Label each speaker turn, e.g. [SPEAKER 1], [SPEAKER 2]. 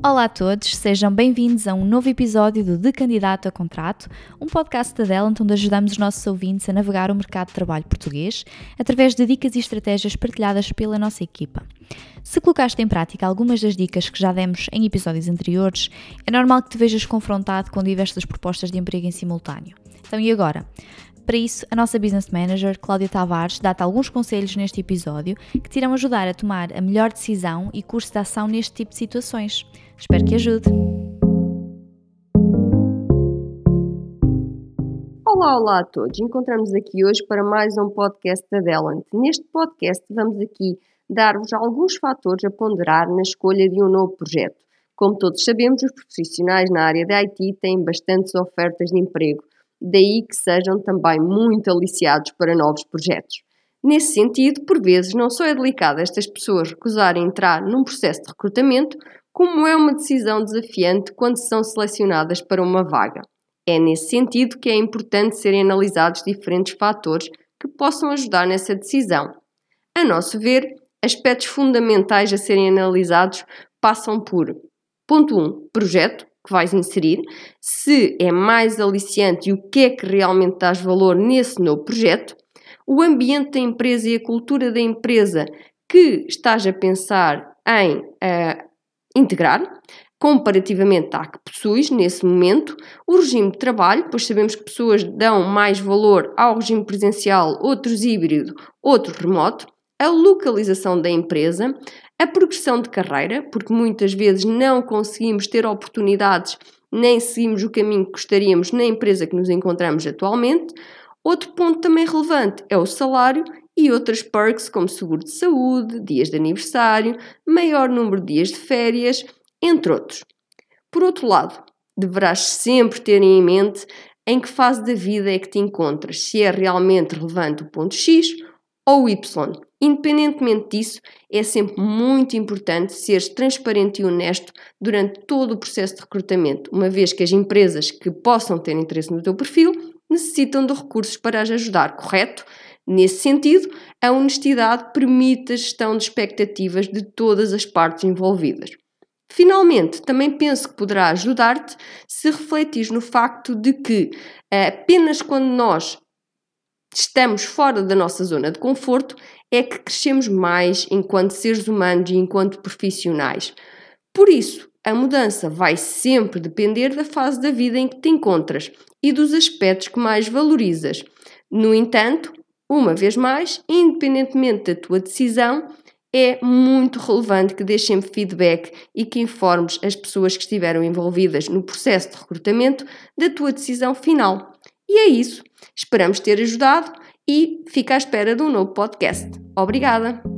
[SPEAKER 1] Olá a todos, sejam bem-vindos a um novo episódio do De Candidato a Contrato, um podcast da Delant onde ajudamos os nossos ouvintes a navegar o mercado de trabalho português através de dicas e estratégias partilhadas pela nossa equipa. Se colocaste em prática algumas das dicas que já demos em episódios anteriores, é normal que te vejas confrontado com diversas propostas de emprego em simultâneo. Então e agora? Para isso, a nossa Business Manager, Cláudia Tavares, dá-te alguns conselhos neste episódio que te irão ajudar a tomar a melhor decisão e curso de ação neste tipo de situações. Espero que ajude!
[SPEAKER 2] Olá a todos! Encontramos aqui hoje para mais um podcast da Delant. Neste podcast vamos aqui dar-vos alguns fatores a ponderar na escolha de um novo projeto. Como todos sabemos, os profissionais na área da IT têm bastantes ofertas de emprego, daí que sejam também muito aliciados para novos projetos. Nesse sentido, por vezes, não só é delicado estas pessoas recusarem entrar num processo de recrutamento, como é uma decisão desafiante quando são selecionadas para uma vaga. É nesse sentido que é importante serem analisados diferentes fatores que possam ajudar nessa decisão. A nosso ver, aspectos fundamentais a serem analisados passam por: ponto 1, projeto que vais inserir, se é mais aliciante e o que é que realmente dás valor nesse novo projeto, o ambiente da empresa e a cultura da empresa que estás a pensar em integrar, comparativamente à que possuis nesse momento, o regime de trabalho, pois sabemos que pessoas dão mais valor ao regime presencial, outros híbrido, outros remoto, a localização da empresa, a progressão de carreira, porque muitas vezes não conseguimos ter oportunidades nem seguimos o caminho que gostaríamos na empresa que nos encontramos atualmente. Outro ponto também relevante é o salário e outras perks como seguro de saúde, dias de aniversário, maior número de dias de férias, entre outros. Por outro lado, deverás sempre ter em mente em que fase da vida é que te encontras, se é realmente relevante o ponto X ou o Y. Independentemente disso, é sempre muito importante seres transparente e honesto durante todo o processo de recrutamento, uma vez que as empresas que possam ter interesse no teu perfil necessitam de recursos para as ajudar, correto? Nesse sentido, a honestidade permite a gestão de expectativas de todas as partes envolvidas. Finalmente, também penso que poderá ajudar-te se refletires no facto de que apenas quando nós estamos fora da nossa zona de conforto é que crescemos mais enquanto seres humanos e enquanto profissionais. Por isso, a mudança vai sempre depender da fase da vida em que te encontras e dos aspectos que mais valorizas. No entanto, uma vez mais, independentemente da tua decisão, é muito relevante que deixes sempre feedback e que informes as pessoas que estiveram envolvidas no processo de recrutamento da tua decisão final. E é isso. Esperamos ter ajudado e fica à espera de um novo podcast. Obrigada!